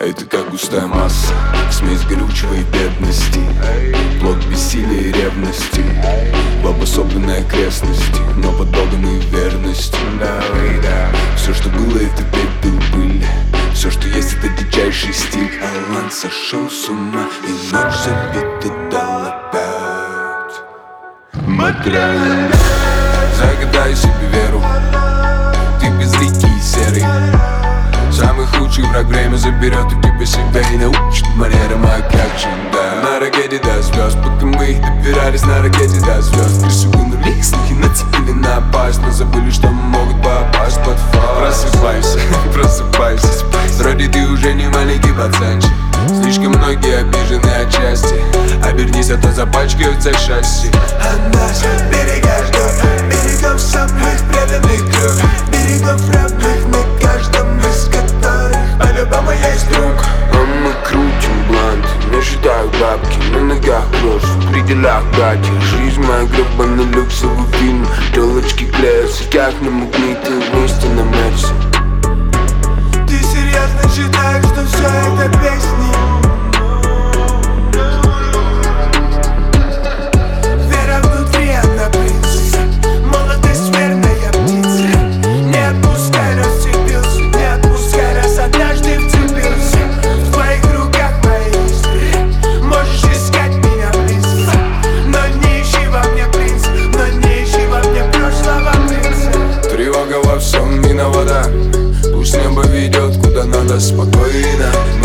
Это как густая масса, смесь горючего и бедности, плод бессилия и ревности, в обособленной окрестности, но под Богом и верностью. Все, что было, это пепел, пыль. Все, что есть, это дичайший стиль. Алан сошел с ума, и ночь забита дал опять. Материально загадай себе веру, ты безликий и серый. Самый худший враг время заберет у тебя себя и научит манерам, а как же, да. На ракете до звезд, пока мы их добирались на ракете до звезд. 3 секунды лик, слухи нацепили на опасть, но забыли, что могут попасть под фаст. Просыпайся, просыпайся, вроде ты уже не маленький пацанчик. Слишком многие обижены отчасти, обернись, а то запачкаются шасси. А нас берега ждет, берегов самых преданных кровь, берегов равных на каждом из которых по-любому есть друг. А мы крутим блант, не считаю бабки, на ногах брошь, в пределах братья. Жизнь моя гребаный люксовый фильм, телочки клеятся, как на магниты вместе на Мерсе. Ты серьезно считаешь, что все это песни? Вера внутри, она принцип, молодость верная птица. Не отпускай, расцепился, не отпускай, раз однажды вцепился. В твоих руках мои истории, можешь искать меня близко, но не ищи во мне принца, но не ищи во мне прошлого принца. Тревога во всем виновата, пусть небо ведет куда надо спокойно.